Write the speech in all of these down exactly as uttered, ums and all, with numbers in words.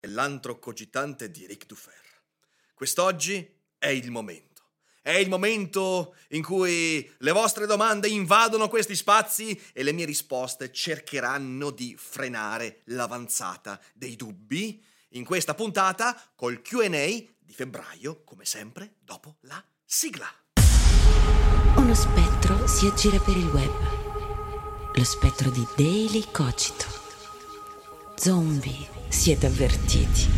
L'antro cogitante di Ric Dufer. Quest'oggi è il momento. È il momento in cui le vostre domande invadono questi spazi e le mie risposte cercheranno di frenare l'avanzata dei dubbi in questa puntata col Q and A di febbraio, come sempre, dopo la sigla. Uno spettro si aggira per il web. Lo spettro di Daily Cogito. Zombie, siete avvertiti.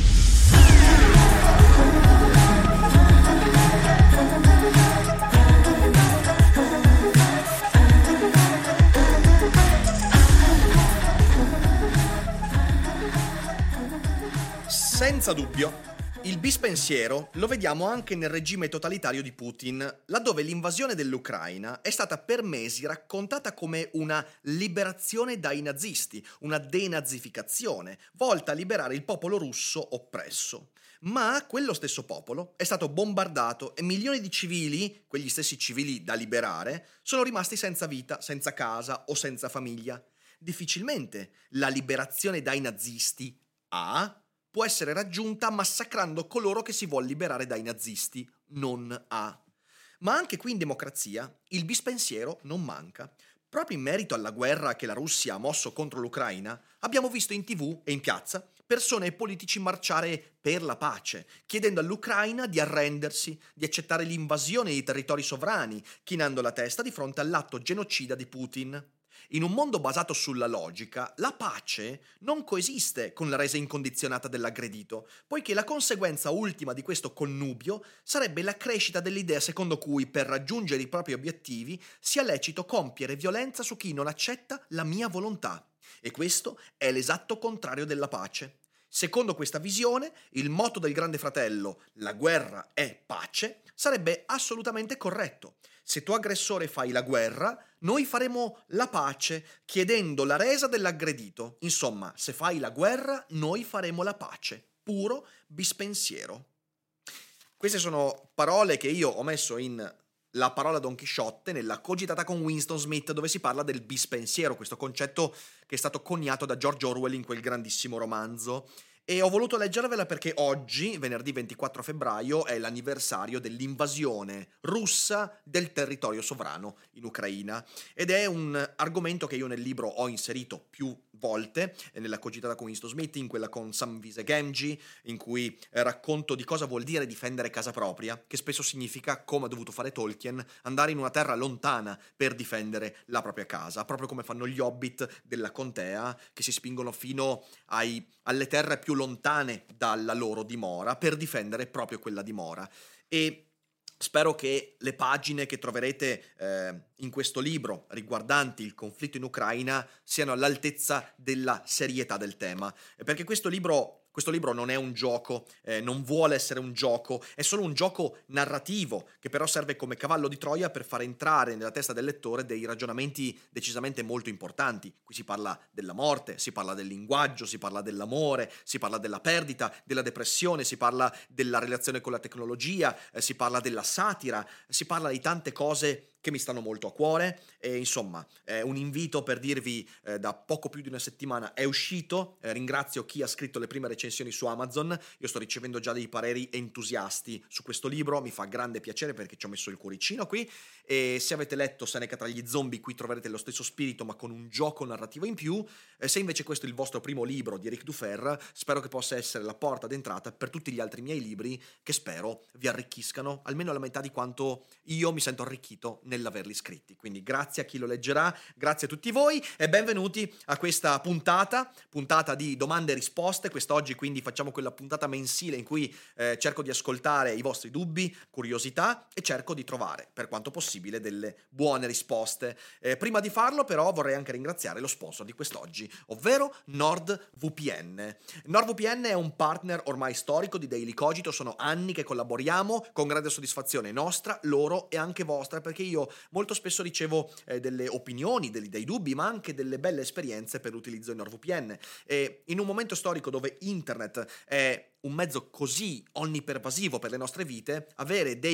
Senza dubbio, il bispensiero lo vediamo anche nel regime totalitario di Putin, laddove l'invasione dell'Ucraina è stata per mesi raccontata come una liberazione dai nazisti, una denazificazione, volta a liberare il popolo russo oppresso. Ma quello stesso popolo è stato bombardato e milioni di civili, quegli stessi civili da liberare, sono rimasti senza vita, senza casa o senza famiglia. Difficilmente la liberazione dai nazisti A può essere raggiunta massacrando coloro che si vuol liberare dai nazisti, non A. Ma anche qui in democrazia il bispensiero non manca. Proprio in merito alla guerra che la Russia ha mosso contro l'Ucraina, abbiamo visto in tivù e in piazza persone e politici marciare per la pace, chiedendo all'Ucraina di arrendersi, di accettare l'invasione dei territori sovrani, chinando la testa di fronte all'atto genocida di Putin. In un mondo basato sulla logica, la pace non coesiste con la resa incondizionata dell'aggredito, poiché la conseguenza ultima di questo connubio sarebbe la crescita dell'idea secondo cui per raggiungere i propri obiettivi sia lecito compiere violenza su chi non accetta la mia volontà. E questo è l'esatto contrario della pace. Secondo questa visione, il motto del Grande Fratello, la guerra è pace, sarebbe assolutamente corretto. Se tu aggressore fai la guerra, noi faremo la pace chiedendo la resa dell'aggredito. Insomma, se fai la guerra, noi faremo la pace. Puro bispensiero. Queste sono parole che io ho messo in La parola Don Chisciotte nella cogitata con Winston Smith, dove si parla del bispensiero, questo concetto che è stato coniato da George Orwell in quel grandissimo romanzo. E ho voluto leggervela perché oggi, venerdì ventiquattro febbraio, è l'anniversario dell'invasione russa del territorio sovrano in Ucraina. Ed è un argomento che io nel libro ho inserito più volte, nella cogitata con Winston Smith, in quella con Samvise Gamgee, in cui eh, racconto di cosa vuol dire difendere casa propria, che spesso significa, come ha dovuto fare Tolkien, andare in una terra lontana per difendere la propria casa, proprio come fanno gli hobbit della contea, che si spingono fino ai, alle terre più lontane dalla loro dimora per difendere proprio quella dimora. E spero che le pagine che troverete eh, in questo libro riguardanti il conflitto in Ucraina siano all'altezza della serietà del tema, perché questo libro Questo libro non è un gioco, eh, non vuole essere un gioco, è solo un gioco narrativo che però serve come cavallo di Troia per far entrare nella testa del lettore dei ragionamenti decisamente molto importanti. Qui si parla della morte, si parla del linguaggio, si parla dell'amore, si parla della perdita, della depressione, si parla della relazione con la tecnologia, eh, si parla della satira, si parla di tante cose che mi stanno molto a cuore. E insomma è un invito per dirvi eh, da poco più di una settimana è uscito, eh, ringrazio chi ha scritto le prime recensioni su Amazon, io sto ricevendo già dei pareri entusiasti su questo libro, mi fa grande piacere perché ci ho messo il cuoricino qui. E se avete letto Seneca tra gli zombie, qui troverete lo stesso spirito ma con un gioco narrativo in più. Eh, se invece questo è il vostro primo libro di Ric Dufer, spero che possa essere la porta d'entrata per tutti gli altri miei libri che spero vi arricchiscano almeno la metà di quanto io mi sento arricchito nell'averli scritti. Quindi grazie a chi lo leggerà, grazie a tutti voi e benvenuti a questa puntata, puntata di domande e risposte. Quest'oggi quindi facciamo quella puntata mensile in cui eh, cerco di ascoltare i vostri dubbi, curiosità e cerco di trovare, per quanto possibile, delle buone risposte. Eh, prima di farlo però vorrei anche ringraziare lo sponsor di quest'oggi, ovvero NordVPN. NordVPN è un partner ormai storico di Daily Cogito, sono anni che collaboriamo con grande soddisfazione nostra, loro e anche vostra, perché io molto spesso ricevo eh, delle opinioni, dei, dei dubbi, ma anche delle belle esperienze per l'utilizzo di NordVPN. E in un momento storico dove internet è un mezzo così onnipervasivo per le nostre vite, avere dei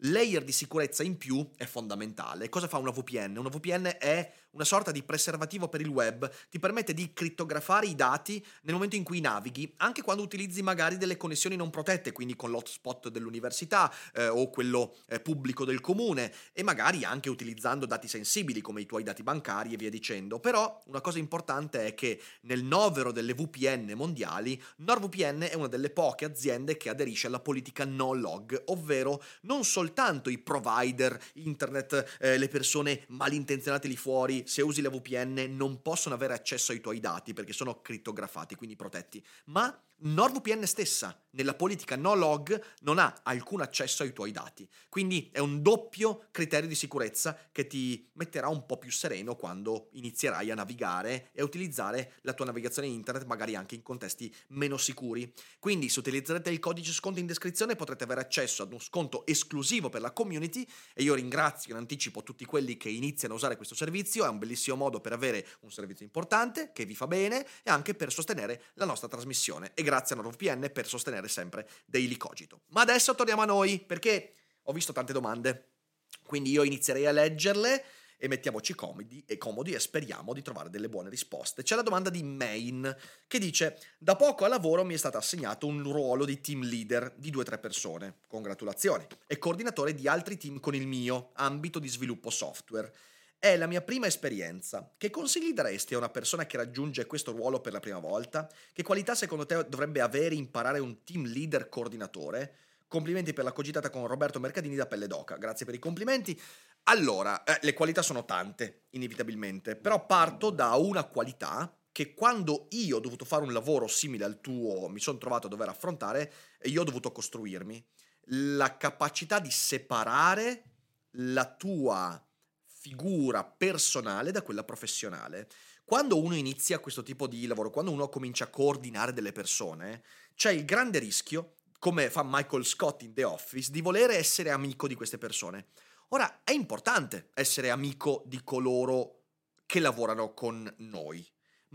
layer di sicurezza in più è fondamentale. Cosa fa una V P N? Una V P N è una sorta di preservativo per il web, ti permette di crittografare i dati nel momento in cui navighi, anche quando utilizzi magari delle connessioni non protette, quindi con l'hotspot dell'università eh, o quello eh, pubblico del comune, e magari anche utilizzando dati sensibili come i tuoi dati bancari e via dicendo. Però una cosa importante è che nel novero delle V P N mondiali, NordVPN è una delle poche aziende che aderisce alla politica no log, ovvero non soltanto i provider internet, eh, le persone malintenzionate lì fuori, se usi la V P N non possono avere accesso ai tuoi dati perché sono crittografati, quindi protetti, ma NordVPN stessa, nella politica no log, non ha alcun accesso ai tuoi dati. Quindi è un doppio criterio di sicurezza che ti metterà un po' più sereno quando inizierai a navigare e a utilizzare la tua navigazione internet, magari anche in contesti meno sicuri. Quindi se utilizzerete il codice sconto in descrizione potrete avere accesso ad uno sconto esclusivo per la community, e io ringrazio in anticipo tutti quelli che iniziano a usare questo servizio. È un bellissimo modo per avere un servizio importante che vi fa bene e anche per sostenere la nostra trasmissione. E grazie a NordVPN per sostenere sempre Daily Cogito. Ma adesso torniamo a noi, perché ho visto tante domande, quindi io inizierei a leggerle e mettiamoci comodi e comodi e speriamo di trovare delle buone risposte. C'è la domanda di Main che dice: da poco a lavoro mi è stato assegnato un ruolo di team leader di due o tre persone, congratulazioni, e coordinatore di altri team con il mio ambito di sviluppo software. È la mia prima esperienza. Che consigli daresti a una persona che raggiunge questo ruolo per la prima volta? Che qualità secondo te dovrebbe avere imparare un team leader coordinatore? Complimenti per la cogitata con Roberto Mercadini da Pelle d'Oca. Grazie per i complimenti. Allora, eh, le qualità sono tante, inevitabilmente, però parto da una qualità che quando io ho dovuto fare un lavoro simile al tuo, mi sono trovato a dover affrontare, e io ho dovuto costruirmi. La capacità di separare la tua figura personale da quella professionale. Quando uno inizia questo tipo di lavoro, quando uno comincia a coordinare delle persone, c'è il grande rischio, come fa Michael Scott in The Office, di volere essere amico di queste persone. Ora, è importante essere amico di coloro che lavorano con noi,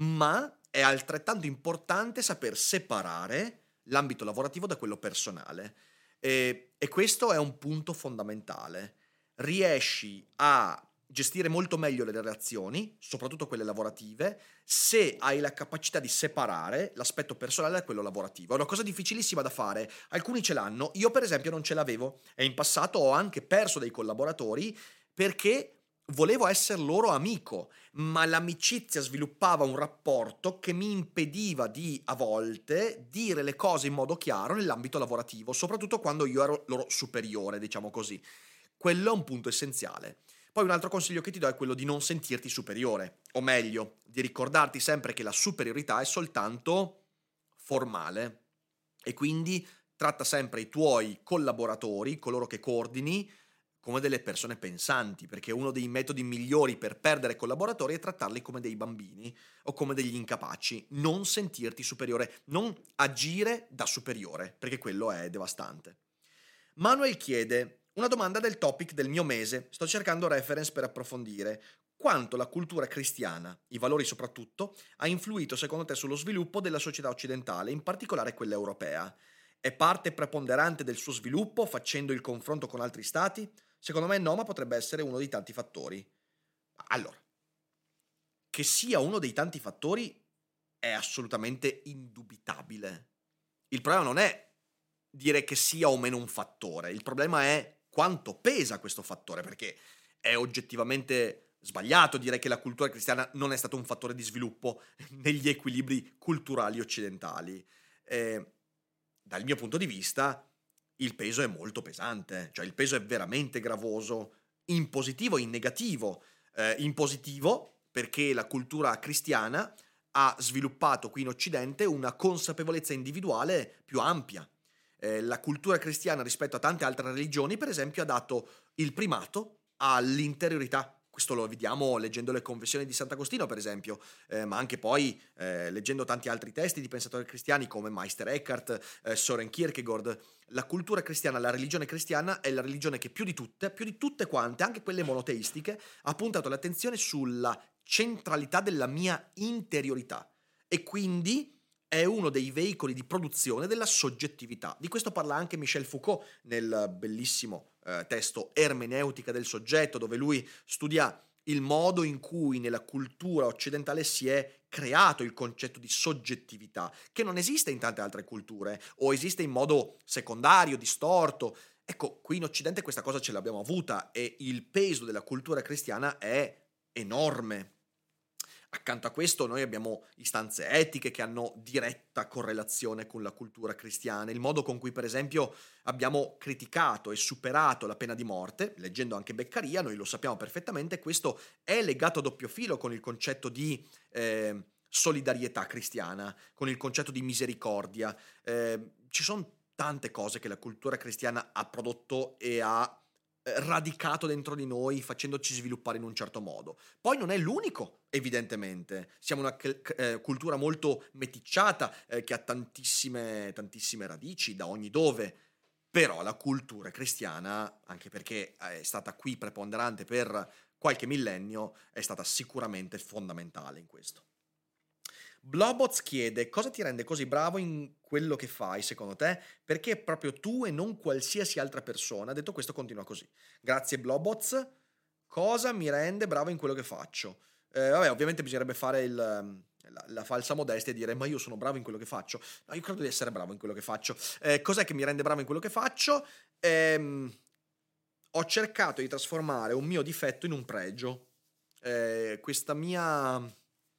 ma è altrettanto importante saper separare l'ambito lavorativo da quello personale. E, e questo è un punto fondamentale. Riesci a gestire molto meglio le relazioni, soprattutto quelle lavorative, se hai la capacità di separare l'aspetto personale da quello lavorativo. È una cosa difficilissima da fare, alcuni ce l'hanno, io per esempio non ce l'avevo, e in passato ho anche perso dei collaboratori perché volevo essere loro amico, ma l'amicizia sviluppava un rapporto che mi impediva di, a volte, dire le cose in modo chiaro nell'ambito lavorativo, soprattutto quando io ero loro superiore, diciamo così. Quello è un punto essenziale. Poi un altro consiglio che ti do è quello di non sentirti superiore, o meglio, di ricordarti sempre che la superiorità è soltanto formale, e quindi tratta sempre i tuoi collaboratori, coloro che coordini, come delle persone pensanti, perché uno dei metodi migliori per perdere collaboratori è trattarli come dei bambini o come degli incapaci. Non sentirti superiore, non agire da superiore, perché quello è devastante. Manuel chiede: una domanda del topic del mio mese, sto cercando reference per approfondire. Quanto la cultura cristiana, i valori soprattutto, ha influito secondo te sullo sviluppo della società occidentale, in particolare quella europea? È parte preponderante del suo sviluppo facendo il confronto con altri stati? Secondo me no, ma potrebbe essere uno dei tanti fattori. Allora, che sia uno dei tanti fattori è assolutamente indubitabile. Il problema non è dire che sia o meno un fattore, il problema è quanto pesa questo fattore, perché è oggettivamente sbagliato dire che la cultura cristiana non è stato un fattore di sviluppo negli equilibri culturali occidentali. Eh, dal mio punto di vista il peso è molto pesante, cioè il peso è veramente gravoso, in positivo e in negativo. Eh, in positivo perché la cultura cristiana ha sviluppato qui in Occidente una consapevolezza individuale più ampia. Eh, la cultura cristiana rispetto a tante altre religioni, per esempio, ha dato il primato all'interiorità. Questo lo vediamo leggendo le confessioni di Sant'Agostino, per esempio, eh, ma anche poi eh, leggendo tanti altri testi di pensatori cristiani come Meister Eckhart, eh, Soren Kierkegaard. La cultura cristiana, la religione cristiana è la religione che più di tutte, più di tutte quante, anche quelle monoteistiche, ha puntato l'attenzione sulla centralità della mia interiorità. E quindi è uno dei veicoli di produzione della soggettività. Di questo parla anche Michel Foucault nel bellissimo eh, testo Ermeneutica del soggetto, dove lui studia il modo in cui nella cultura occidentale si è creato il concetto di soggettività, che non esiste in tante altre culture, o esiste in modo secondario, distorto. Ecco, qui in Occidente questa cosa ce l'abbiamo avuta e il peso della cultura cristiana è enorme. Accanto a questo noi abbiamo istanze etiche che hanno diretta correlazione con la cultura cristiana, il modo con cui per esempio abbiamo criticato e superato la pena di morte, leggendo anche Beccaria, noi lo sappiamo perfettamente, questo è legato a doppio filo con il concetto di eh, solidarietà cristiana, con il concetto di misericordia. Eh, ci sono tante cose che la cultura cristiana ha prodotto e ha radicato dentro di noi facendoci sviluppare in un certo modo. Poi non è l'unico, evidentemente. Siamo una eh, cultura molto meticciata eh, che ha tantissime, tantissime radici da ogni dove, però la cultura cristiana, anche perché è stata qui preponderante per qualche millennio, è stata sicuramente fondamentale in questo. Blobots chiede: cosa ti rende così bravo in quello che fai, secondo te? Perché proprio tu e non qualsiasi altra persona? Detto questo, continua così. Grazie Blobots. Cosa mi rende bravo in quello che faccio? Eh, vabbè, ovviamente bisognerebbe fare il, la, la falsa modestia e dire: ma io sono bravo in quello che faccio. No, io credo di essere bravo in quello che faccio. Eh, cos'è che mi rende bravo in quello che faccio? Ehm, ho cercato di trasformare un mio difetto in un pregio. Eh, questa mia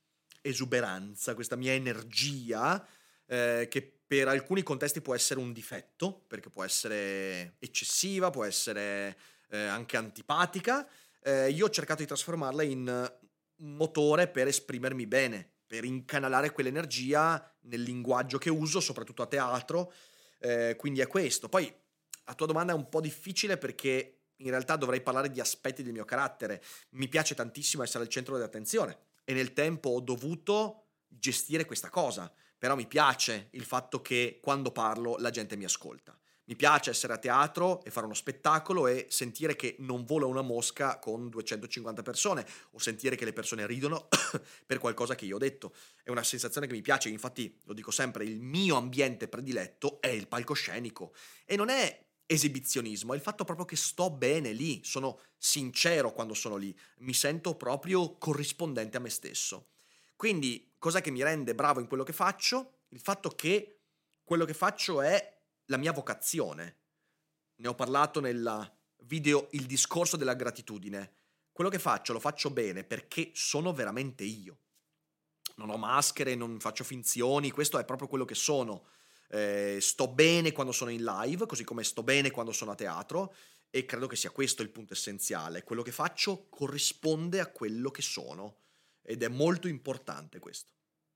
esuberanza, questa mia energia, eh, che per alcuni contesti può essere un difetto, perché può essere eccessiva, può essere eh, anche antipatica, eh, io ho cercato di trasformarla in un motore per esprimermi bene, per incanalare quell'energia nel linguaggio che uso, soprattutto a teatro, eh, quindi è questo. Poi la tua domanda è un po' difficile perché in realtà dovrei parlare di aspetti del mio carattere. Mi piace tantissimo essere al centro dell'attenzione e nel tempo ho dovuto gestire questa cosa, però mi piace il fatto che quando parlo la gente mi ascolta. Mi piace essere a teatro e fare uno spettacolo e sentire che non vola una mosca con duecentocinquanta persone o sentire che le persone ridono per qualcosa che io ho detto. È una sensazione che mi piace, infatti lo dico sempre, il mio ambiente prediletto è il palcoscenico e non è esibizionismo, è il fatto proprio che sto bene lì, sono sincero quando sono lì, mi sento proprio corrispondente a me stesso. Quindi, cos'è che mi rende bravo in quello che faccio? Il fatto che quello che faccio è la mia vocazione. Ne ho parlato nel video Il discorso della gratitudine. Quello che faccio lo faccio bene perché sono veramente io. Non ho maschere, non faccio finzioni, questo è proprio quello che sono. Eh, sto bene quando sono in live, così come sto bene quando sono a teatro, e credo che sia questo il punto essenziale. Quello che faccio corrisponde a quello che sono ed è molto importante questo.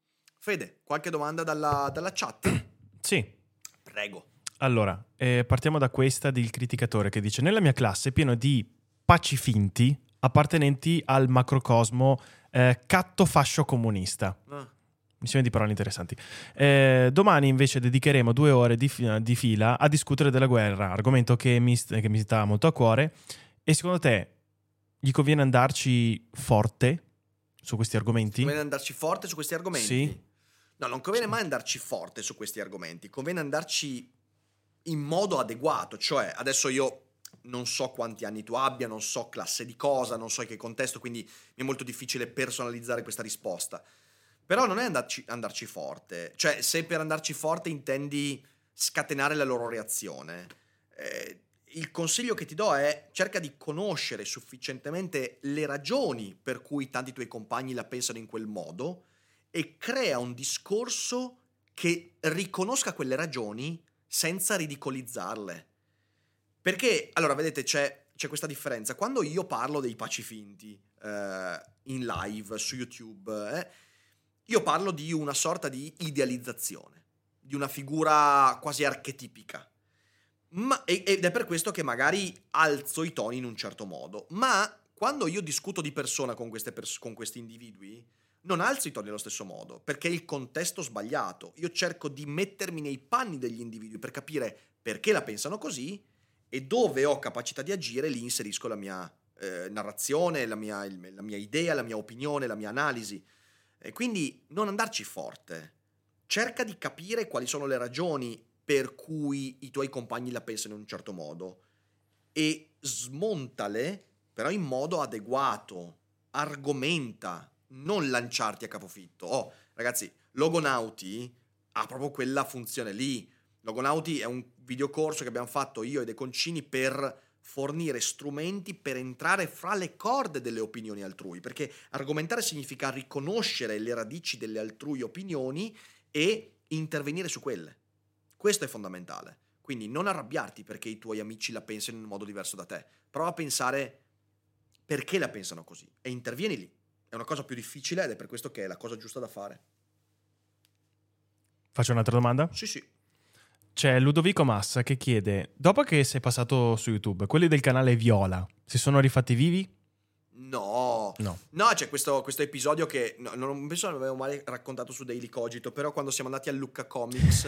Fede, qualche domanda dalla, dalla chat? Sì. Prego. Allora, eh, partiamo da questa del criticatore che dice: nella mia classe è pieno di pacifinti appartenenti al macrocosmo eh, catto-fascio comunista. Ah. Insieme di parole interessanti. Eh, domani invece dedicheremo due ore di, fi- di fila a discutere della guerra, argomento che mi, st- che mi sta molto a cuore. E secondo te gli conviene andarci forte su questi argomenti? Conviene andarci forte su questi argomenti? Sì. No, non conviene mai andarci forte su questi argomenti, conviene andarci in modo adeguato, cioè adesso io non so quanti anni tu abbia, non so classe di cosa, non so in che contesto, quindi mi è molto difficile personalizzare questa risposta. Però non è andarci, andarci forte, cioè se per andarci forte intendi scatenare la loro reazione, eh, il consiglio che ti do è: cerca di conoscere sufficientemente le ragioni per cui tanti tuoi compagni la pensano in quel modo e crea un discorso che riconosca quelle ragioni senza ridicolizzarle. Perché, allora, vedete, c'è, c'è questa differenza. Quando io parlo dei pacifinti eh, in live su YouTube, eh, io parlo di una sorta di idealizzazione, di una figura quasi archetipica. Ma, ed è per questo che magari alzo i toni in un certo modo. Ma quando io discuto di persona con, queste pers- con questi individui, non alzo i toni allo stesso modo, perché è il contesto sbagliato. Io cerco di mettermi nei panni degli individui per capire perché la pensano così e dove ho capacità di agire lì inserisco la mia eh, narrazione, la mia, il, la mia idea, la mia opinione, la mia analisi. E quindi non andarci forte. cerca di capire quali sono le ragioni per cui i tuoi compagni la pensano in un certo modo e smontale, però in modo adeguato, argomenta, non lanciarti a capofitto. Oh, ragazzi, Logonauti ha proprio quella funzione lì. Logonauti è un videocorso che abbiamo fatto io e De Concini per fornire strumenti per entrare fra le corde delle opinioni altrui, perché argomentare significa riconoscere le radici delle altrui opinioni e intervenire su quelle. Questo è fondamentale. Quindi non arrabbiarti perché i tuoi amici la pensano in un modo diverso da te. Prova a pensare perché la pensano così e intervieni lì. È una cosa più difficile ed è per questo che è la cosa giusta da fare. Faccio un'altra domanda? Sì, sì. C'è Ludovico Massa che chiede: dopo che sei passato su YouTube, quelli del canale Viola si sono rifatti vivi? No, No, no, c'è questo, questo episodio che no, non penso l'avevo mai raccontato su Daily Cogito, però quando siamo andati a Lucca Comics,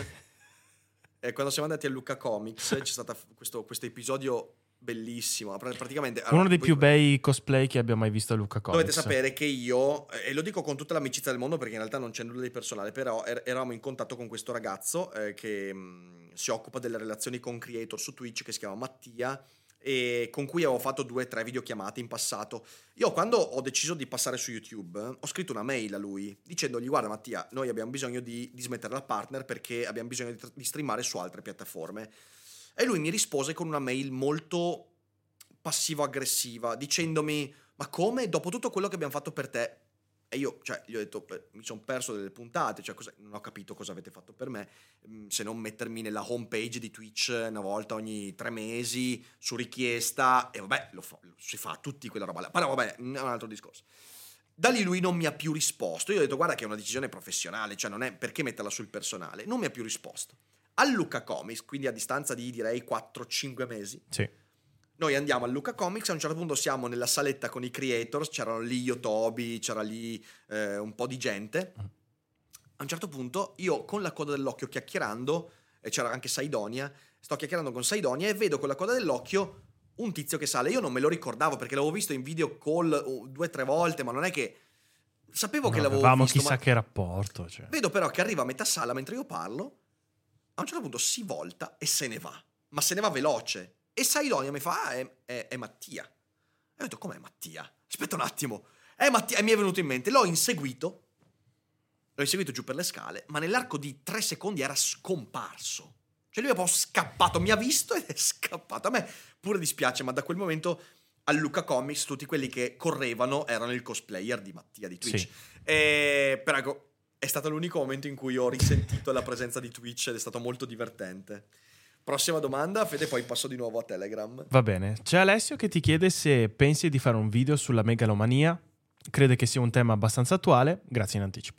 eh, quando siamo andati a Lucca Comics c'è stato questo, questo episodio bellissimo. Praticamente uno allora, dei voi, più bei cosplay che abbia mai visto a Lucca Comics. dovete sapere che io, e lo dico con tutta l'amicizia del mondo perché in realtà non c'è nulla di personale, però er- eravamo in contatto con questo ragazzo eh, che mh, si occupa delle relazioni con creator su Twitch, che si chiama Mattia, e con cui avevo fatto due o tre videochiamate in passato. Io quando ho deciso di passare su YouTube ho scritto una mail a lui dicendogli: guarda Mattia, noi abbiamo bisogno di, di smettere la partner perché abbiamo bisogno di, di streamare su altre piattaforme. E lui mi rispose con una mail molto passivo-aggressiva dicendomi: ma come? Dopo tutto quello che abbiamo fatto per te? E io, cioè, gli ho detto, beh, mi sono perso delle puntate, cioè, cosa, non ho capito cosa avete fatto per me, se non mettermi nella home page di Twitch una volta ogni tre mesi, su richiesta, e vabbè, lo, fa, lo si fa tutti quella roba là, però vabbè, è un altro discorso. Da lì lui non mi ha più risposto, io ho detto: guarda che è una decisione professionale, cioè non è perché metterla sul personale, non mi ha più risposto. Al Lucca Comics, quindi a distanza di direi quattro cinque mesi, sì. Noi andiamo al Lucca Comics, a un certo punto siamo nella saletta con i creators, c'erano lì io, Toby, c'era lì eh, un po' di gente. A un certo punto io con la coda dell'occhio chiacchierando, e c'era anche Saidonia, sto chiacchierando con Saidonia e vedo con la coda dell'occhio un tizio che sale. Io non me lo ricordavo perché l'avevo visto in video call due o tre volte, ma non è che... Sapevo No, che l'avevo avevamo visto, chissà ma... che rapporto. Cioè. Vedo però che arriva a metà sala mentre io parlo, a un certo punto si volta e se ne va, ma se ne va veloce. E Saidonia mi fa: ah, è, è, è Mattia. E ho detto: com'è Mattia? Aspetta un attimo. È Mattia. E mi è venuto in mente. L'ho inseguito. L'ho inseguito giù per le scale, ma nell'arco di tre secondi era scomparso. Cioè lui è proprio scappato. Mi ha visto ed è scappato. A me pure dispiace, ma da quel momento al Lucca Comics tutti quelli che correvano erano il cosplayer di Mattia di Twitch. Sì. E, però ecco, è stato l'unico momento in cui ho risentito la presenza di Twitch ed è stato molto divertente. Prossima domanda, Fede, poi passo di nuovo a Telegram. Va bene. C'è Alessio che ti chiede se pensi di fare un video sulla megalomania. Crede che sia un tema abbastanza attuale. Grazie in anticipo.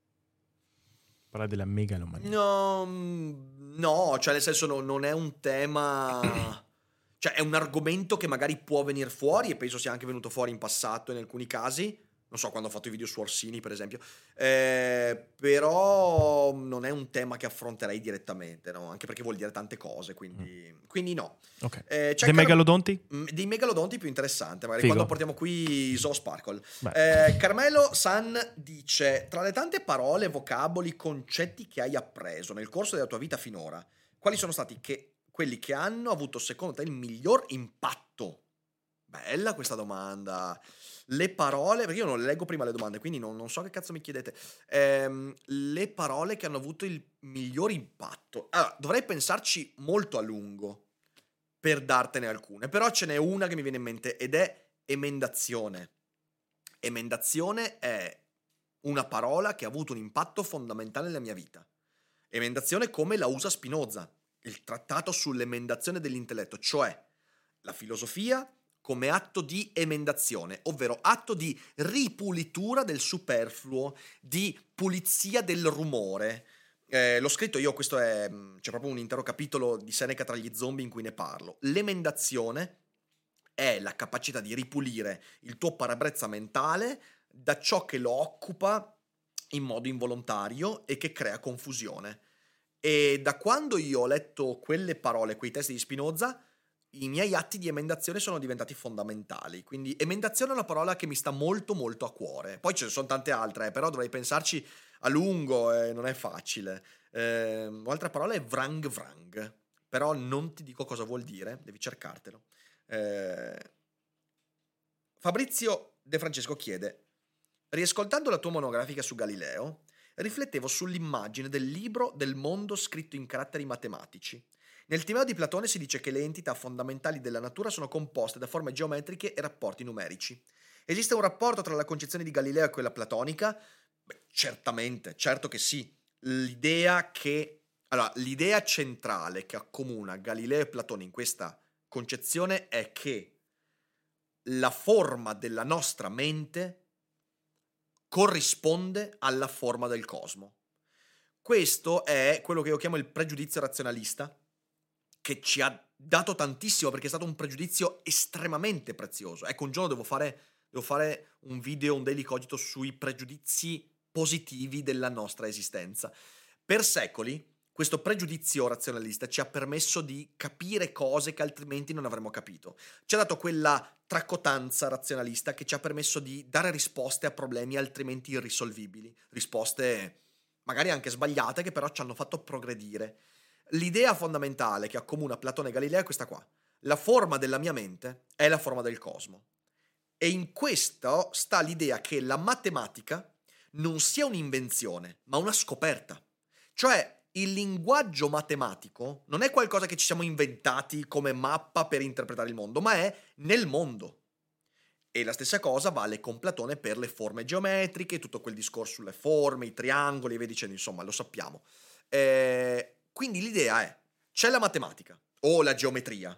Parla della megalomania. No, no, cioè nel senso no, non è un tema... Cioè è un argomento che magari può venire fuori e penso sia anche venuto fuori in passato in alcuni casi. Non so, quando ho fatto i video su Orsini, per esempio. Eh, però non è un tema che affronterei direttamente, no? Anche perché vuol dire tante cose, quindi, mm. quindi no. Ok. Eh, Dei megalodonti? Dei megalodonti più interessante, magari Figo. quando portiamo qui Zoo Sparkle. Eh, Carmelo San dice: tra le tante parole, vocaboli, concetti che hai appreso nel corso della tua vita finora, quali sono stati che, quelli che hanno avuto secondo te il miglior impatto? Bella questa domanda. Le parole, perché io non le leggo prima le domande, quindi non, non so che cazzo mi chiedete. Ehm, le parole che hanno avuto il miglior impatto. Allora, dovrei pensarci molto a lungo per dartene alcune, però ce n'è una che mi viene in mente ed è emendazione. Emendazione è una parola che ha avuto un impatto fondamentale nella mia vita. Emendazione come la usa Spinoza, il trattato sull'emendazione dell'intelletto, cioè la filosofia come atto di emendazione, ovvero atto di ripulitura del superfluo, di pulizia del rumore. Eh, l'ho scritto io, questo è, c'è proprio un intero capitolo di Seneca tra gli zombie in cui ne parlo. L'emendazione è la capacità di ripulire il tuo parabrezza mentale da ciò che lo occupa in modo involontario e che crea confusione. E da quando io ho letto quelle parole, quei testi di Spinoza, i miei atti di emendazione sono diventati fondamentali. Quindi emendazione è una parola che mi sta molto molto a cuore. Poi ce ne sono tante altre, eh, però dovrei pensarci a lungo e non è facile. Eh, un'altra parola è vrang vrang, però non ti dico cosa vuol dire, devi cercartelo. Eh, Fabrizio De Francesco chiede: riascoltando la tua monografica su Galileo, riflettevo sull'immagine del libro del mondo scritto in caratteri matematici. Nel Timeo di Platone si dice che le entità fondamentali della natura sono composte da forme geometriche e rapporti numerici. Esiste un rapporto tra la concezione di Galileo e quella platonica? Beh, certamente, certo che sì. L'idea che... Allora, l'idea centrale che accomuna Galileo e Platone in questa concezione è che la forma della nostra mente corrisponde alla forma del cosmo. Questo è quello che io chiamo il pregiudizio razionalista, che ci ha dato tantissimo perché è stato un pregiudizio estremamente prezioso. Ecco, un giorno devo fare, devo fare un video, un Daily Cogito sui pregiudizi positivi della nostra esistenza. Per secoli questo pregiudizio razionalista ci ha permesso di capire cose che altrimenti non avremmo capito. Ci ha dato quella tracotanza razionalista che ci ha permesso di dare risposte a problemi altrimenti irrisolvibili, risposte magari anche sbagliate che però ci hanno fatto progredire. L'idea fondamentale che accomuna Platone e Galileo è questa qua: la forma della mia mente è la forma del cosmo. E in questo sta l'idea che la matematica non sia un'invenzione, ma una scoperta. Cioè, il linguaggio matematico non è qualcosa che ci siamo inventati come mappa per interpretare il mondo, ma è nel mondo. E la stessa cosa vale con Platone per le forme geometriche, tutto quel discorso sulle forme, i triangoli e via dicendo, insomma, lo sappiamo. Eh, quindi l'idea è: c'è la matematica o la geometria.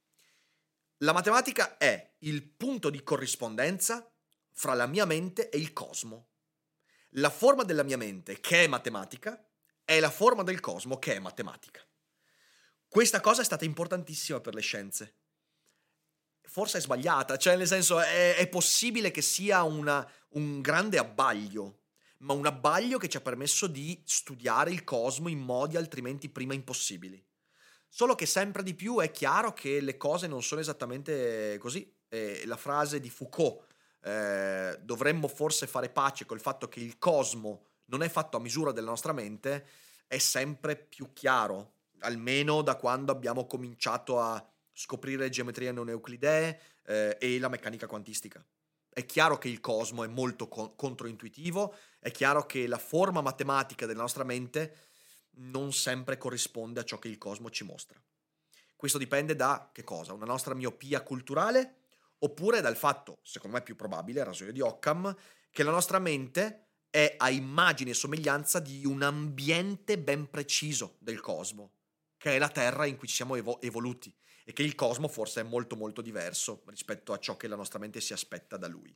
La matematica è il punto di corrispondenza fra la mia mente e il cosmo. La forma della mia mente, che è matematica, è la forma del cosmo, che è matematica. Questa cosa è stata importantissima per le scienze. Forse è sbagliata, cioè nel senso è, è possibile che sia una, un grande abbaglio, ma un abbaglio che ci ha permesso di studiare il cosmo in modi altrimenti prima impossibili. Solo che sempre di più è chiaro che le cose non sono esattamente così. E la frase di Foucault, eh, dovremmo forse fare pace col fatto che il cosmo non è fatto a misura della nostra mente, è sempre più chiaro, almeno da quando abbiamo cominciato a scoprire le geometrie non euclidee eh, e la meccanica quantistica. È chiaro che il cosmo è molto co- controintuitivo, è chiaro che la forma matematica della nostra mente non sempre corrisponde a ciò che il cosmo ci mostra. Questo dipende da che cosa? Una nostra miopia culturale, oppure dal fatto, secondo me più probabile, rasoio di Occam, che la nostra mente è a immagine e somiglianza di un ambiente ben preciso del cosmo, che è la Terra in cui ci siamo evo- evoluti, e che il cosmo forse è molto molto diverso rispetto a ciò che la nostra mente si aspetta da lui.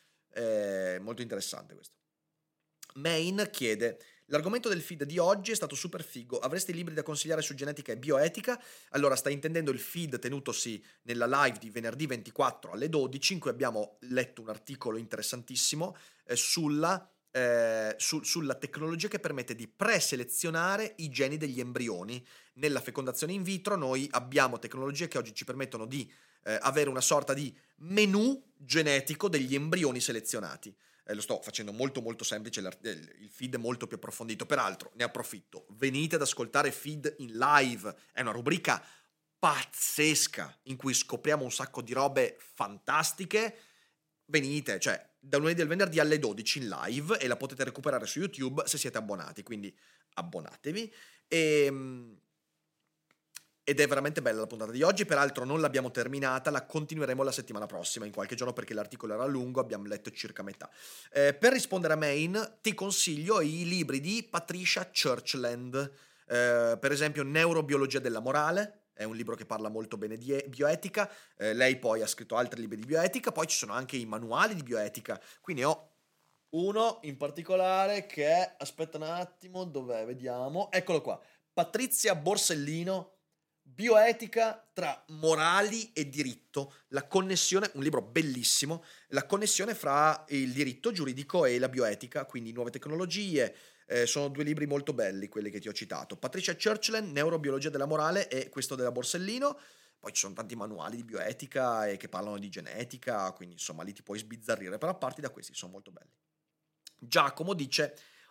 È molto interessante questo. Main chiede: l'argomento del feed di oggi è stato super figo, avresti libri da consigliare su genetica e bioetica? Allora, stai intendendo il feed tenutosi nella live di venerdì ventiquattro alle dodici, in cui abbiamo letto un articolo interessantissimo eh, sulla Eh, su, sulla tecnologia che permette di preselezionare i geni degli embrioni. Nella fecondazione in vitro noi abbiamo tecnologie che oggi ci permettono di eh, avere una sorta di menu genetico degli embrioni selezionati. Eh, lo sto facendo molto molto semplice, il feed è molto più approfondito, peraltro ne approfitto, venite ad ascoltare feed in live, è una rubrica pazzesca in cui scopriamo un sacco di robe fantastiche. Venite, cioè da lunedì al venerdì alle dodici in live, e la potete recuperare su YouTube se siete abbonati, quindi abbonatevi. E, ed è veramente bella la puntata di oggi, peraltro non l'abbiamo terminata, la continueremo la settimana prossima in qualche giorno perché l'articolo era lungo, abbiamo letto circa metà. Eh, per rispondere a Main ti consiglio i libri di Patricia Churchland, eh, per esempio Neurobiologia della morale, è un libro che parla molto bene di bioetica, eh, lei poi ha scritto altri libri di bioetica, poi ci sono anche i manuali di bioetica, quindi ho uno in particolare che è, aspetta un attimo, dov'è, vediamo, eccolo qua, Patrizia Borsellino, Bioetica tra morali e diritto, la connessione, un libro bellissimo, la connessione fra il diritto giuridico e la bioetica, quindi nuove tecnologie. Eh, sono due libri molto belli quelli che ti ho citato. Patricia Churchland, Neurobiologia della morale, e questo della Borsellino. Poi ci sono tanti manuali di bioetica e che parlano di genetica, quindi insomma lì ti puoi sbizzarrire, però parti da questi, sono molto belli. Giacomo dice: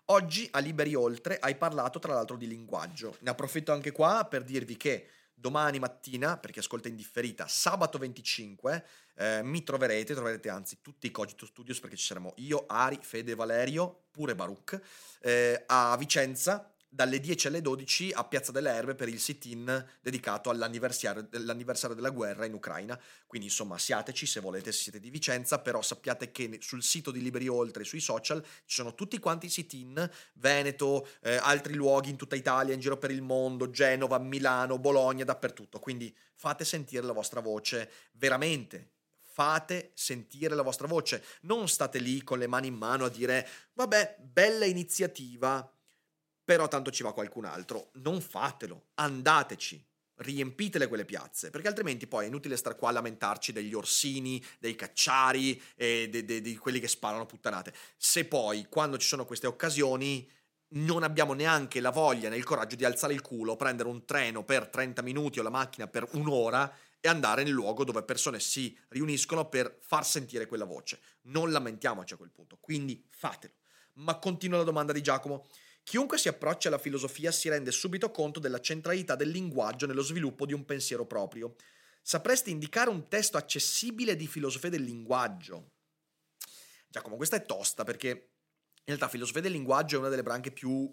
Oggi a Liberi Oltre hai parlato tra l'altro di linguaggio. Ne approfitto anche qua per dirvi che domani mattina, per chi ascolta in differita, sabato venticinque, eh, mi troverete, troverete anzi tutti i Cogito Studios, perché ci saremo io, Ari, Fede, Valerio, pure Baruch, eh, a Vicenza, dalle dieci alle dodici a Piazza delle Erbe per il sit-in dedicato all'anniversario, all'anniversario della guerra in Ucraina. Quindi insomma siateci se volete, se siete di Vicenza, però sappiate che sul sito di Liberi Oltre, sui social, ci sono tutti quanti i sit-in, Veneto, eh, altri luoghi in tutta Italia, in giro per il mondo, Genova, Milano, Bologna, dappertutto. Quindi fate sentire la vostra voce, veramente. Fate sentire la vostra voce. Non state lì con le mani in mano a dire vabbè, bella iniziativa, però tanto ci va qualcun altro. Non fatelo, andateci, riempitele quelle piazze, perché altrimenti poi è inutile star qua a lamentarci degli orsini, dei cacciari e de, de, di quelli che sparano puttanate. Se poi, quando ci sono queste occasioni, non abbiamo neanche la voglia né il coraggio di alzare il culo, prendere un treno per trenta minuti o la macchina per un'ora e andare nel luogo dove persone si riuniscono per far sentire quella voce. Non lamentiamoci a quel punto, quindi fatelo. Ma continua la domanda di Giacomo. Chiunque si approccia alla filosofia si rende subito conto della centralità del linguaggio nello sviluppo di un pensiero proprio. Sapresti indicare un testo accessibile di filosofia del linguaggio? Giacomo, questa è tosta perché in realtà filosofia del linguaggio è una delle branche più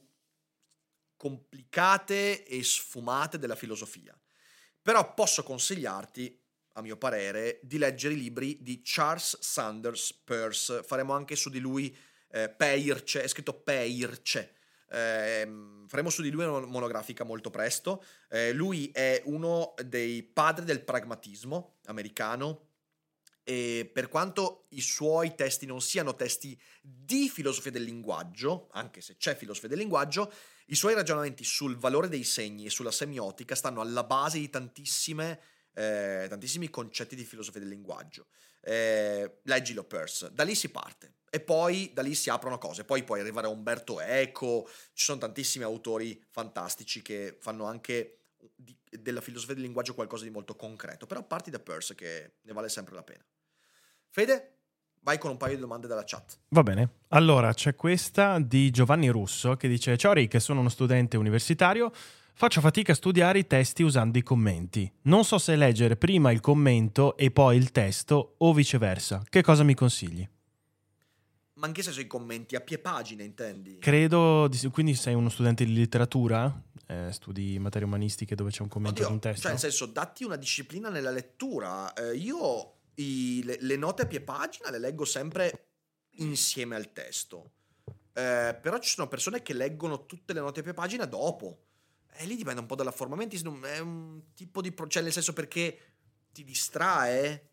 complicate e sfumate della filosofia. Però posso consigliarti, a mio parere, di leggere i libri di Charles Sanders Peirce. Faremo anche su di lui eh, Peirce, è scritto Peirce. Eh, faremo su di lui una monografica molto presto. Eh, lui è uno dei padri del pragmatismo americano e per quanto i suoi testi non siano testi di filosofia del linguaggio, anche se c'è filosofia del linguaggio, i suoi ragionamenti sul valore dei segni e sulla semiotica stanno alla base di tantissime, eh, tantissimi concetti di filosofia del linguaggio. Eh, leggilo Peirce, da lì si parte. E poi da lì si aprono cose, poi puoi arrivare a Umberto Eco, ci sono tantissimi autori fantastici che fanno anche di, della filosofia del linguaggio qualcosa di molto concreto, però parti da Peirce che ne vale sempre la pena. Fede, vai con un paio di domande dalla chat. Va bene, allora c'è questa di Giovanni Russo che dice: ciao Rick, sono uno studente universitario, faccio fatica a studiare i testi usando i commenti. Non so se leggere prima il commento e poi il testo o viceversa. Che cosa mi consigli? Ma in che senso i commenti? A pie pagina intendi? Credo, di- quindi sei uno studente di letteratura? Eh, studi materie umanistiche dove c'è un commento Oddio, di un testo? cioè nel senso, datti una disciplina nella lettura. Eh, io i- le, le note a pie pagina le leggo sempre insieme al testo. Eh, però ci sono persone che leggono tutte le note a pie pagina dopo. E lì dipende un po' dalla forma mentis, non- è un tipo di... pro- cioè nel senso, perché ti distrae?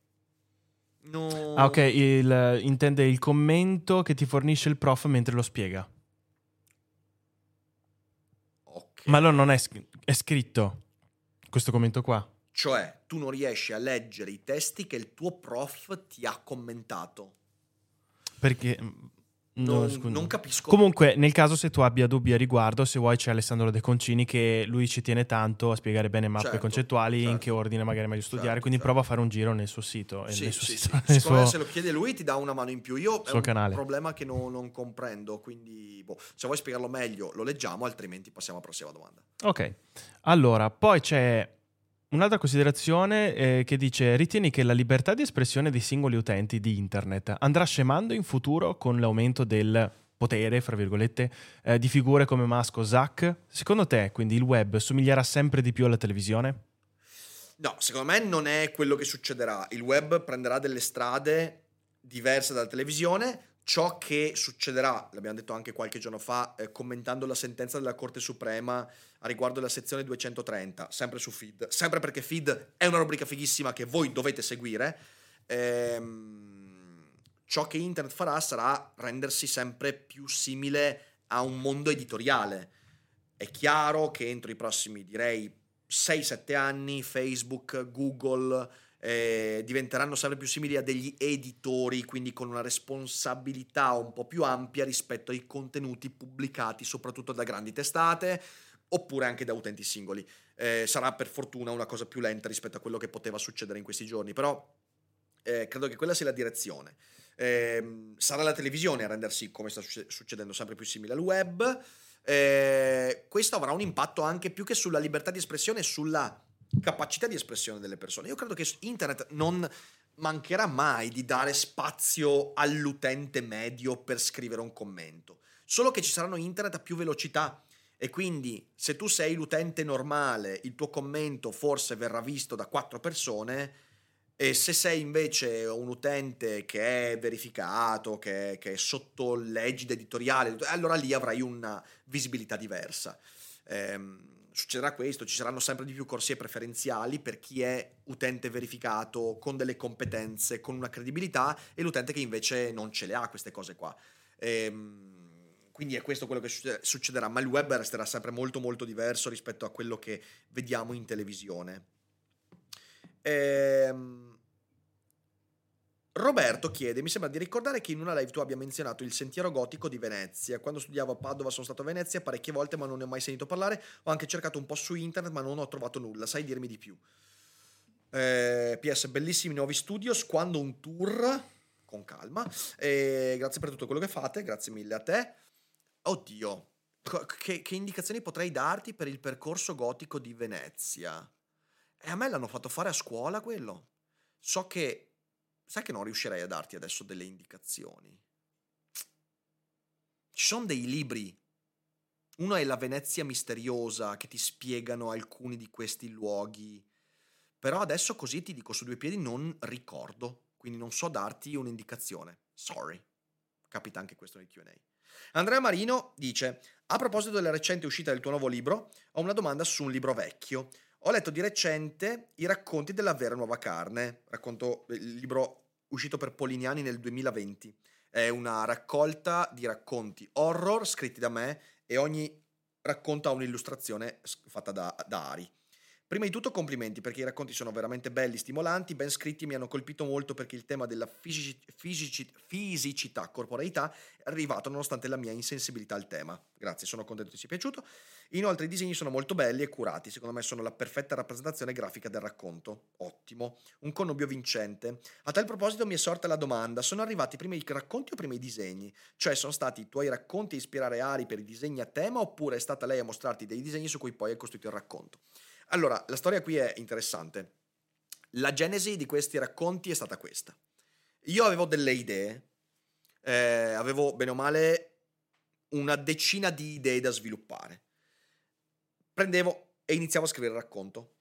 No. Ah, ok, il- intende il commento che ti fornisce il prof mentre lo spiega. Ok. Ma allora non è, sc- è scritto questo commento qua. Cioè, tu non riesci a leggere i testi che il tuo prof ti ha commentato. Perché... no, Non, scusa. non capisco. Comunque, nel caso se tu abbia dubbi a riguardo, se vuoi c'è Alessandro De Concini che lui ci tiene tanto a spiegare bene mappe Certo, concettuali, in certo. che ordine magari è meglio studiare, Certo, quindi certo. prova a fare un giro nel suo sito. eh, Sì, nel suo sì, sito, sì. nel Secondo me suo- se lo chiede lui ti dà una mano in più. Io è suo un canale. problema che non, non comprendo, quindi boh, se vuoi spiegarlo meglio lo leggiamo, altrimenti passiamo alla prossima domanda. Ok, allora, poi c'è un'altra considerazione eh, che dice: ritieni che la libertà di espressione dei singoli utenti di internet andrà scemando in futuro con l'aumento del potere, fra virgolette, eh, di figure come Musk o Zuck? Secondo te, quindi, il web somiglierà sempre di più alla televisione? No, secondo me non è quello che succederà. Il web prenderà delle strade diverse dalla televisione. Ciò che succederà, l'abbiamo detto anche qualche giorno fa, eh, commentando la sentenza della Corte Suprema a riguardo della sezione duecentotrenta, sempre su Feed, sempre perché Feed è una rubrica fighissima che voi dovete seguire. Ehm, ciò che internet farà sarà rendersi sempre più simile a un mondo editoriale. È chiaro che entro i prossimi, direi, sei sette anni Facebook, Google eh, diventeranno sempre più simili a degli editori, quindi con una responsabilità un po' più ampia rispetto ai contenuti pubblicati soprattutto da grandi testate oppure anche da utenti singoli. Eh, sarà per fortuna una cosa più lenta rispetto a quello che poteva succedere in questi giorni, però eh, credo che quella sia la direzione. Eh, sarà la televisione a rendersi, come sta succedendo, sempre più simile al web. Eh, questo avrà un impatto anche più che sulla libertà di espressione, sulla capacità di espressione delle persone. Io credo che internet non mancherà mai di dare spazio all'utente medio per scrivere un commento, solo che ci saranno internet a più velocità e quindi se tu sei l'utente normale il tuo commento forse verrà visto da quattro persone, e se sei invece un utente che è verificato, che, che è sotto l'egida editoriale, allora lì avrai una visibilità diversa. Ehm, succederà questo, ci saranno sempre di più corsie preferenziali per chi è utente verificato, con delle competenze, con una credibilità, e l'utente che invece non ce le ha queste cose qua. Ehm, quindi è questo quello che succederà, ma il web resterà sempre molto molto diverso rispetto a quello che vediamo in televisione. Ehm... Roberto chiede: mi sembra di ricordare che in una live tu abbia menzionato il sentiero gotico di Venezia. Quando studiavo a Padova sono stato a Venezia parecchie volte, ma non ne ho mai sentito parlare. Ho anche cercato un po' su internet, ma non ho trovato nulla. Sai dirmi di più? Eh, P S, bellissimi nuovi studios. Quando un tour? Con calma. Eh, grazie per tutto quello che fate, grazie mille a te. Oddio, che, che indicazioni potrei darti per il percorso gotico di Venezia? E a me l'hanno fatto fare a scuola quello. So che Sai che non riuscirei a darti adesso delle indicazioni. Ci sono dei libri. Uno è La Venezia misteriosa, che ti spiegano alcuni di questi luoghi. Però adesso così ti dico su due piedi non ricordo. Quindi non so darti un'indicazione. Sorry. Capita anche questo nel Q and A. Andrea Marino dice: a proposito della recente uscita del tuo nuovo libro, ho una domanda su un libro vecchio. Ho letto di recente i racconti della vera nuova carne. Racconto il libro uscito per Polignani nel duemilaventi. È una raccolta di racconti horror scritti da me e ogni racconto ha un'illustrazione fatta da, da Ari. Prima di tutto complimenti, perché i racconti sono veramente belli, stimolanti, ben scritti, mi hanno colpito molto perché il tema della fisici, fisici, fisicità, corporeità è arrivato nonostante la mia insensibilità al tema. Grazie, sono contento che ti sia piaciuto. Inoltre i disegni sono molto belli e curati, secondo me sono la perfetta rappresentazione grafica del racconto. Ottimo, un connubio vincente. A tal proposito mi è sorta la domanda: sono arrivati prima i racconti o prima i disegni? Cioè sono stati i tuoi racconti a ispirare Ari per i disegni a tema, oppure è stata lei a mostrarti dei disegni su cui poi hai costruito il racconto? Allora, la storia qui è interessante. La genesi di questi racconti è stata questa. Io avevo delle idee, eh, avevo bene o male una decina di idee da sviluppare. Prendevo e iniziavo a scrivere il racconto.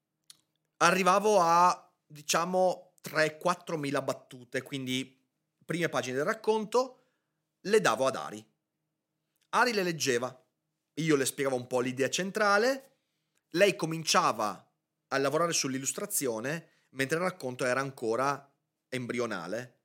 Arrivavo a, diciamo, tre quattro mila battute, quindi prime pagine del racconto le davo ad Ari. Ari le leggeva, io le spiegavo un po' l'idea centrale. Lei cominciava a lavorare sull'illustrazione mentre il racconto era ancora embrionale,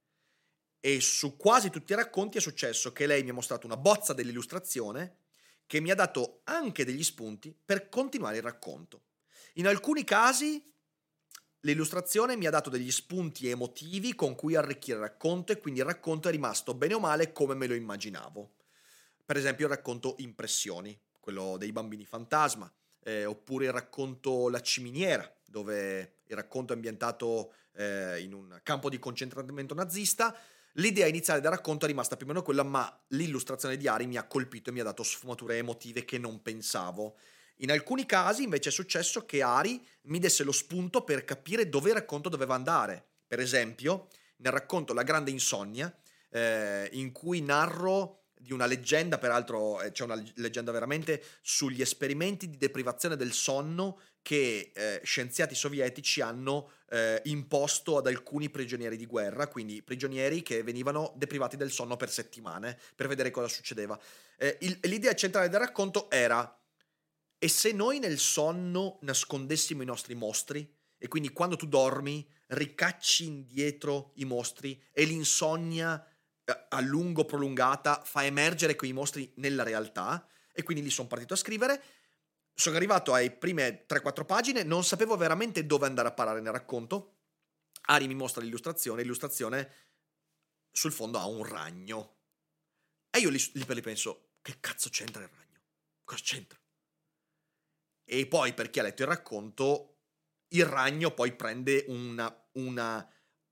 e su quasi tutti i racconti è successo che lei mi ha mostrato una bozza dell'illustrazione che mi ha dato anche degli spunti per continuare il racconto. In alcuni casi l'illustrazione mi ha dato degli spunti emotivi con cui arricchire il racconto, e quindi il racconto è rimasto bene o male come me lo immaginavo. Per esempio il racconto Impressioni, quello dei bambini fantasma. Eh, oppure il racconto La ciminiera, dove il racconto è ambientato eh, in un campo di concentramento nazista. L'idea iniziale del racconto è rimasta più o meno quella, ma l'illustrazione di Ari mi ha colpito e mi ha dato sfumature emotive che non pensavo. In alcuni casi invece è successo che Ari mi desse lo spunto per capire dove il racconto doveva andare. Per esempio nel racconto La grande insonnia, eh, in cui narro di una leggenda, peraltro c'è una leggenda veramente sugli esperimenti di deprivazione del sonno che eh, scienziati sovietici hanno eh, imposto ad alcuni prigionieri di guerra, quindi prigionieri che venivano deprivati del sonno per settimane per vedere cosa succedeva. Eh, il, l'idea centrale del racconto era: e se noi nel sonno nascondessimo i nostri mostri, e quindi quando tu dormi ricacci indietro i mostri e l'insonnia a lungo prolungata fa emergere quei mostri nella realtà? E quindi lì sono partito a scrivere. Sono arrivato ai prime tre quattro pagine, non sapevo veramente dove andare a parare nel racconto. Ari mi mostra l'illustrazione, l'illustrazione sul fondo ha un ragno, e io lì, lì per lì penso: che cazzo c'entra il ragno? Cosa c'entra? E poi, per chi ha letto il racconto, il ragno poi prende una, una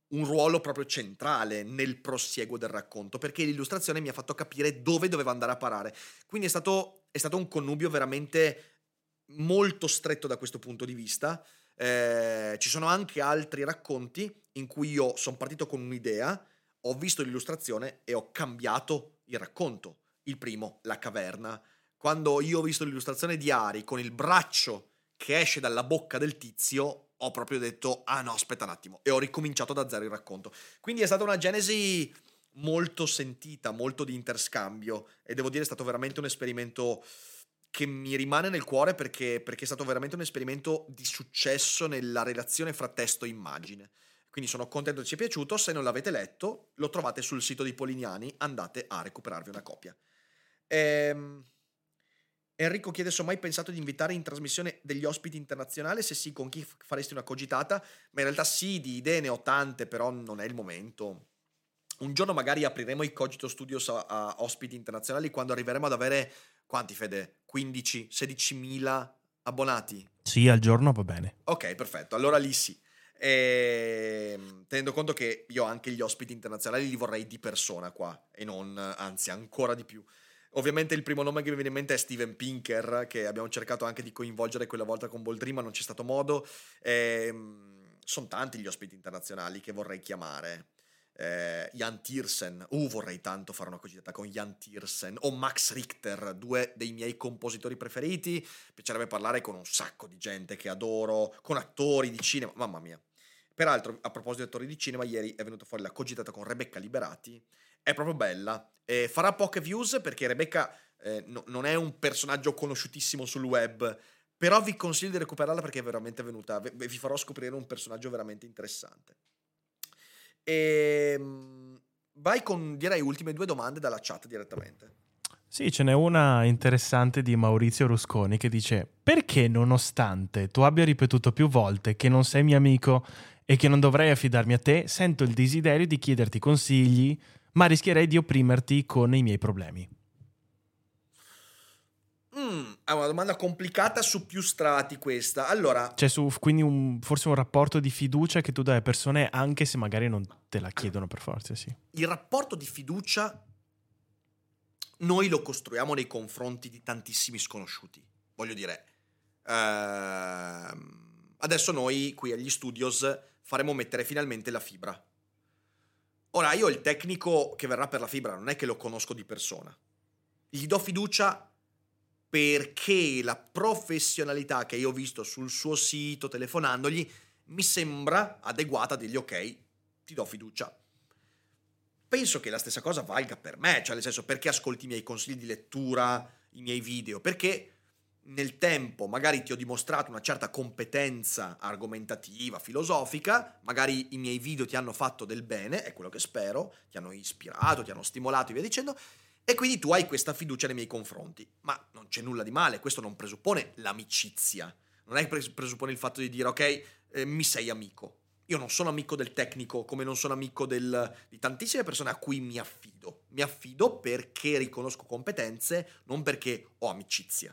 un ruolo proprio centrale nel prosieguo del racconto, perché l'illustrazione mi ha fatto capire dove doveva andare a parare. Quindi è stato, è stato un connubio veramente molto stretto da questo punto di vista. Eh, ci sono anche altri racconti in cui io sono partito con un'idea, ho visto l'illustrazione e ho cambiato il racconto. Il primo, La caverna. Quando io ho visto l'illustrazione di Ari con il braccio che esce dalla bocca del tizio, ho proprio detto, ah no, aspetta un attimo, e ho ricominciato da zero il racconto. Quindi è stata una genesi molto sentita, molto di interscambio, e devo dire è stato veramente un esperimento che mi rimane nel cuore perché, perché è stato veramente un esperimento di successo nella relazione fra testo e immagine. Quindi sono contento che ci è piaciuto. Se non l'avete letto, lo trovate sul sito di Polignani, andate a recuperarvi una copia. Ehm... Enrico chiede se ho mai pensato di invitare in trasmissione degli ospiti internazionali, se sì, con chi faresti una cogitata? Ma in realtà sì, di idee ne ho tante, però non è il momento. Un giorno magari apriremo i Cogito Studios a, a ospiti internazionali quando arriveremo ad avere, quanti Fede? quindici sedicimila abbonati? Sì, al giorno va bene. Ok, perfetto, allora lì sì. E, tenendo conto che io anche gli ospiti internazionali li vorrei di persona qua, e non, anzi, ancora di più. Ovviamente il primo nome che mi viene in mente è Steven Pinker, che abbiamo cercato anche di coinvolgere quella volta con Boldrin, ma non c'è stato modo. Sono tanti gli ospiti internazionali che vorrei chiamare. Eh, Jan Tiersen, uh, vorrei tanto fare una cogitata con Jan Tiersen o Max Richter, due dei miei compositori preferiti. Mi piacerebbe parlare con un sacco di gente che adoro, con attori di cinema, mamma mia. Peraltro, a proposito di attori di cinema, ieri è venuta fuori la cogitata con Rebecca Liberati. È proprio bella. Eh, farà poche views perché Rebecca eh, no, non è un personaggio conosciutissimo sul web, però vi consiglio di recuperarla perché è veramente venuta. Vi farò scoprire un personaggio veramente interessante. E vai con, direi, ultime due domande dalla chat direttamente. Sì, ce n'è una interessante di Maurizio Rusconi che dice: perché nonostante tu abbia ripetuto più volte che non sei mio amico e che non dovrei affidarmi a te, sento il desiderio di chiederti consigli, ma rischierei di opprimerti con i miei problemi? Mm, è una domanda complicata su più strati questa. Allora, c'è su quindi un, forse un rapporto di fiducia che tu dai alle persone anche se magari non te la chiedono per forza, sì. Il rapporto di fiducia noi lo costruiamo nei confronti di tantissimi sconosciuti. Voglio dire, ehm, adesso noi qui agli studios faremo mettere finalmente la fibra. Ora, io il tecnico che verrà per la fibra non è che lo conosco di persona. Gli do fiducia perché la professionalità che io ho visto sul suo sito, telefonandogli, mi sembra adeguata a dirgli ok, ti do fiducia. Penso che la stessa cosa valga per me, cioè nel senso, perché ascolti i miei consigli di lettura, i miei video? Perché nel tempo magari ti ho dimostrato una certa competenza argomentativa, filosofica, magari i miei video ti hanno fatto del bene, è quello che spero, ti hanno ispirato, ti hanno stimolato e via dicendo, e quindi tu hai questa fiducia nei miei confronti. Ma non c'è nulla di male, questo non presuppone l'amicizia, non è che presuppone il fatto di dire ok, eh, mi sei amico. Io non sono amico del tecnico, come non sono amico del, di tantissime persone a cui mi affido. Mi affido perché riconosco competenze, non perché ho amicizia.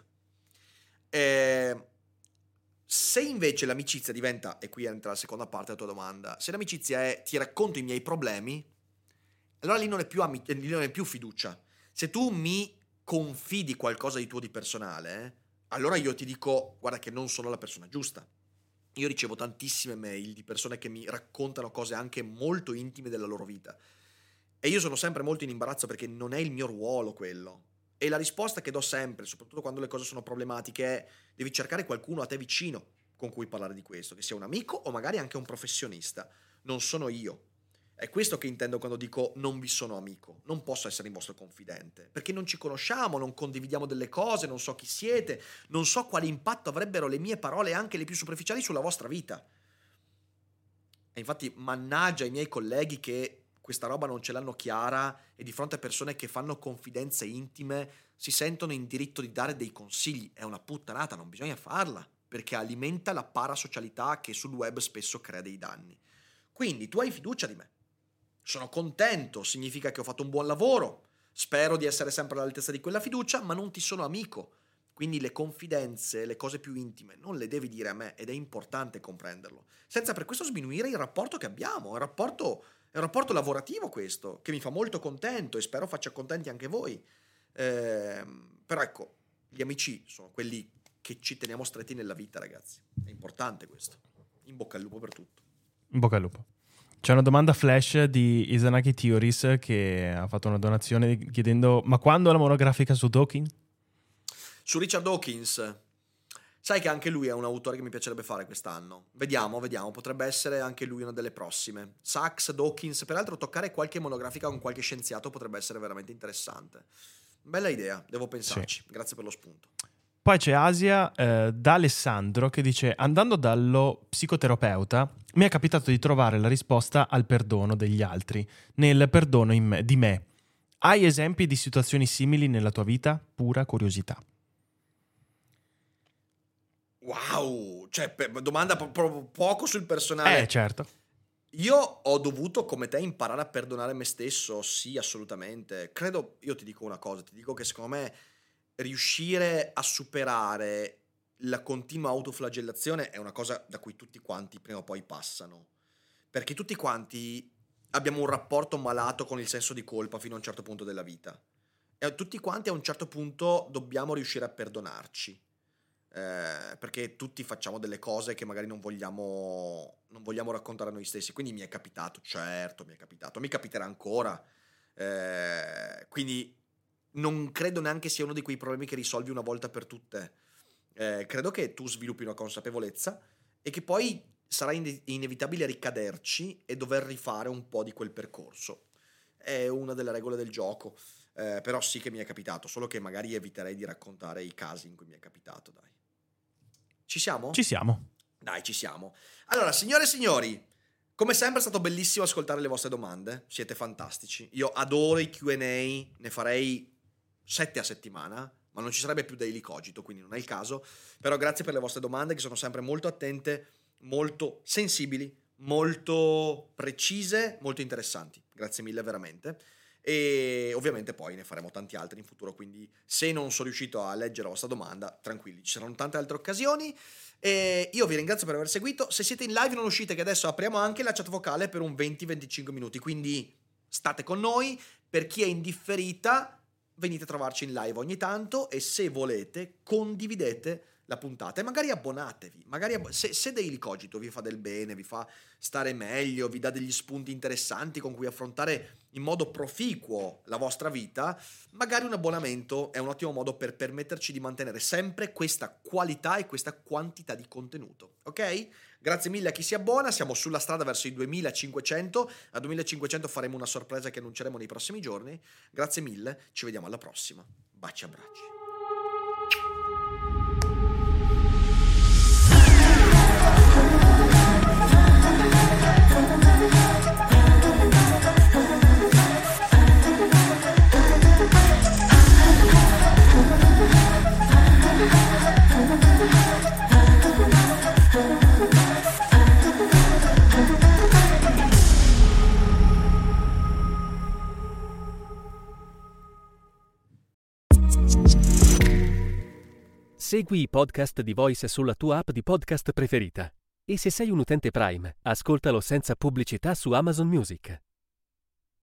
Eh, se invece l'amicizia diventa, e qui entra la seconda parte della tua domanda, se l'amicizia è ti racconto i miei problemi, allora lì non è più, amic- lì non è più fiducia. Se tu mi confidi qualcosa di tuo di personale, eh, allora io ti dico, guarda che non sono la persona giusta. Io ricevo tantissime mail di persone che mi raccontano cose anche molto intime della loro vita. E io sono sempre molto in imbarazzo perché non è il mio ruolo quello. E la risposta che do sempre, soprattutto quando le cose sono problematiche, è devi cercare qualcuno a te vicino con cui parlare di questo, che sia un amico o magari anche un professionista. Non sono io. È questo che intendo quando dico non vi sono amico, non posso essere il vostro confidente, perché non ci conosciamo, non condividiamo delle cose, non so chi siete, non so quale impatto avrebbero le mie parole, anche le più superficiali, sulla vostra vita. E infatti mannaggia i miei colleghi che questa roba non ce l'hanno chiara e di fronte a persone che fanno confidenze intime si sentono in diritto di dare dei consigli. È una puttanata, non bisogna farla, perché alimenta la parasocialità che sul web spesso crea dei danni. Quindi tu hai fiducia di me. Sono contento, significa che ho fatto un buon lavoro, spero di essere sempre all'altezza di quella fiducia, ma non ti sono amico. Quindi le confidenze, le cose più intime, non le devi dire a me, ed è importante comprenderlo. Senza per questo sminuire il rapporto che abbiamo. È un rapporto, è un rapporto lavorativo questo, che mi fa molto contento e spero faccia contenti anche voi. Eh, però ecco, gli amici sono quelli che ci teniamo stretti nella vita, ragazzi. È importante questo. In bocca al lupo per tutto. In bocca al lupo. C'è una domanda flash di Izanagi Theories che ha fatto una donazione chiedendo: ma quando la monografica su Dawkins? Su Richard Dawkins, sai che anche lui è un autore che mi piacerebbe fare quest'anno. Vediamo, vediamo, potrebbe essere anche lui una delle prossime. Sachs, Dawkins, peraltro toccare qualche monografica con qualche scienziato potrebbe essere veramente interessante. Bella idea, devo pensarci. Sì. Grazie per lo spunto. Poi c'è Asia eh, da Alessandro che dice: andando dallo psicoterapeuta mi è capitato di trovare la risposta al perdono degli altri nel perdono in me, di me. Hai esempi di situazioni simili nella tua vita? Pura curiosità. Wow, cioè per, domanda proprio poco sul personale. Eh, certo. Io ho dovuto, come te, imparare a perdonare me stesso, sì, assolutamente. Credo, io ti dico una cosa, ti dico che secondo me riuscire a superare la continua autoflagellazione è una cosa da cui tutti quanti prima o poi passano. Perché tutti quanti abbiamo un rapporto malato con il senso di colpa fino a un certo punto della vita. E tutti quanti a un certo punto dobbiamo riuscire a perdonarci. Eh, perché tutti facciamo delle cose che magari non vogliamo non vogliamo raccontare a noi stessi. Quindi mi è capitato, certo mi è capitato, mi capiterà ancora, eh, quindi non credo neanche sia uno di quei problemi che risolvi una volta per tutte. Eh, credo che tu sviluppi una consapevolezza e che poi sarà in- inevitabile ricaderci e dover rifare un po' di quel percorso. È una delle regole del gioco, eh, però sì che mi è capitato, solo che magari eviterei di raccontare i casi in cui mi è capitato, dai. Ci siamo? Ci siamo. Dai, ci siamo. Allora, signore e signori, come sempre è stato bellissimo ascoltare le vostre domande. Siete fantastici. Io adoro i Q and A, ne farei sette a settimana, ma non ci sarebbe più Daily Cogito, quindi non è il caso. Però grazie per le vostre domande, che sono sempre molto attente, molto sensibili, molto precise, molto interessanti. Grazie mille veramente. E ovviamente poi ne faremo tanti altri in futuro, quindi se non sono riuscito a leggere la vostra domanda, tranquilli, ci saranno tante altre occasioni. E io vi ringrazio per aver seguito. Se siete in live non uscite, che adesso apriamo anche la chat vocale per un venti venticinque minuti, quindi state con noi. Per chi è indifferita, venite a trovarci in live ogni tanto e se volete condividete la puntata e magari abbonatevi, magari ab- se, se Daily Cogito vi fa del bene, vi fa stare meglio, vi dà degli spunti interessanti con cui affrontare in modo proficuo la vostra vita, magari un abbonamento è un ottimo modo per permetterci di mantenere sempre questa qualità e questa quantità di contenuto, ok? Grazie mille a chi si abbona, siamo sulla strada verso i duemilacinquecento, a duemilacinquecento faremo una sorpresa che annunceremo nei prossimi giorni. Grazie mille, ci vediamo alla prossima, baci e abbracci. Segui i podcast di Voice sulla tua app di podcast preferita. E se sei un utente Prime, ascoltalo senza pubblicità su Amazon Music.